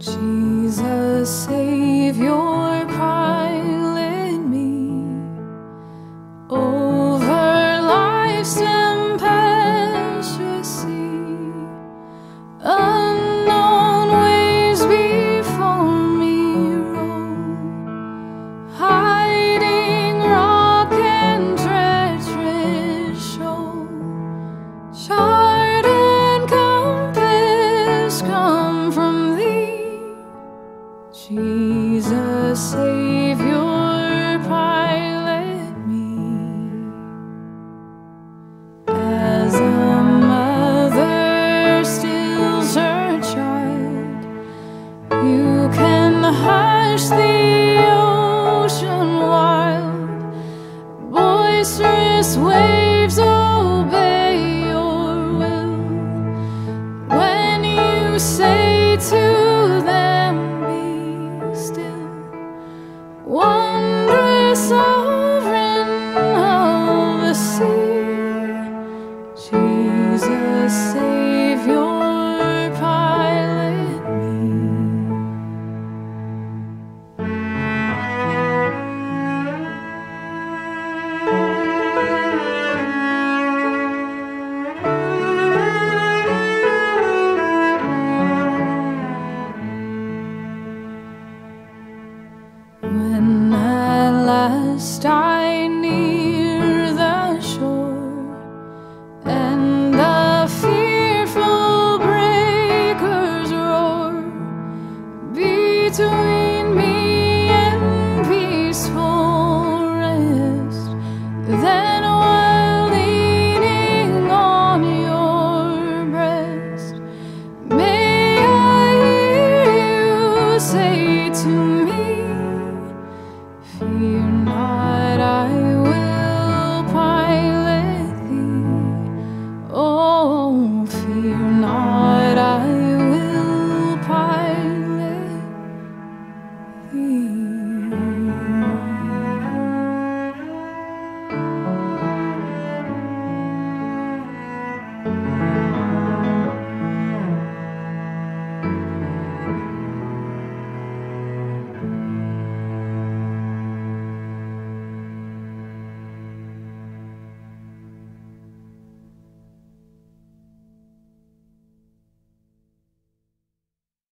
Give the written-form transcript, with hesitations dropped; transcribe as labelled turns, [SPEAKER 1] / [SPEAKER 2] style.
[SPEAKER 1] Jesus, Savior, pilot me over life's tempestuous sea. Unknown waves before me roll, hiding rock and treacherous shoal. Chart and compass come from Thee, Jesus, Savior, pilot me. As a mother stills her child, You can hush the ocean wild. Boisterous waves obey Your will when You say to them, wondrous sovereign of the sea, Jesus, Savior, pilot me. When at last I near the shore, and the fearful breakers roar between